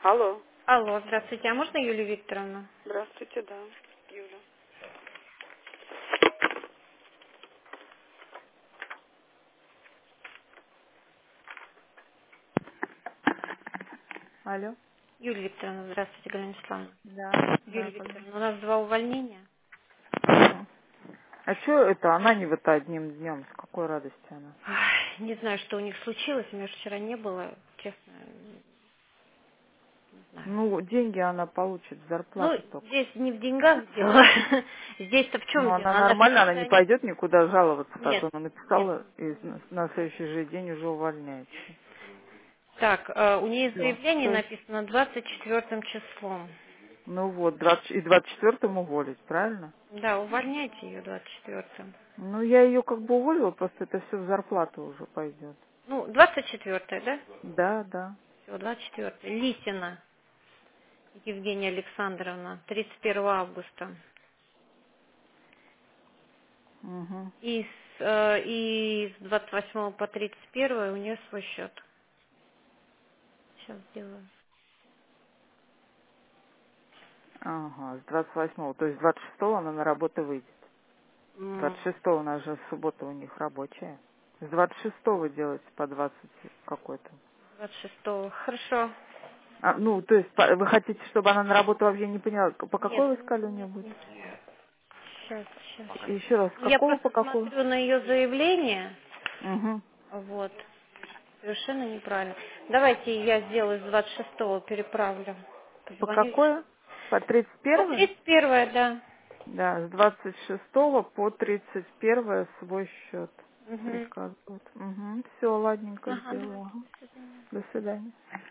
Алло. Алло, здравствуйте. А можно Юлию Викторовну? Здравствуйте, да. Юля. Алло. Юлия Викторовна, здравствуйте, Галина Вячеславовна. Да, Юлия да, Галина. Викторовна, у нас 2 увольнения. Мгм. А что это? Она не вот одним днем. С какой радости она? Ай, не знаю, что у них случилось. У меня же вчера не было, честно, не знаю. Ну, деньги она получит, Ну, зарплату только. здесь не в деньгах дело. Здесь-то в Ну, чем дело? она Она же нормально, она не специалист. пойдет никуда жаловаться, так Нет, она нет. написала, и на следующий же день уже увольняется. Так, у нее Все. заявление написано 24 числом. Ну вот, 20 и 24-м уволить, правильно? Да, увольняйте ее 24-м. Ну, я ее как бы уволила, просто это все в зарплату уже пойдет. Ну, 24 да? Да, да. Все, 24 Лисина Евгения Александровна, 31 августа. Угу. И с 28 по 31 у нее свой счет. Сейчас сделаю. Ага, с 28-го, то есть 26-го она на работу выйдет. М, 26-го у нас же суббота у них рабочая. С 26-го делать по 20 какой-то. 26. Хорошо. А, ну, то есть вы хотите, чтобы она на работу вообще не поняла, по Нет, какой вы сказали у нее будет? нет. Сейчас. Еще раз, с Я какого по просто какую? смотрю на ее заявление. Угу. Вот. Совершенно неправильно. Давайте я сделаю с 26 переправлю. По Позвоню. какое? По По 31? 31, да. Да, с 26 по 31 свой счет Угу. приказывают. Угу. Все, ладненько Ага, сделала. давайте. Ага. До свидания. До свидания.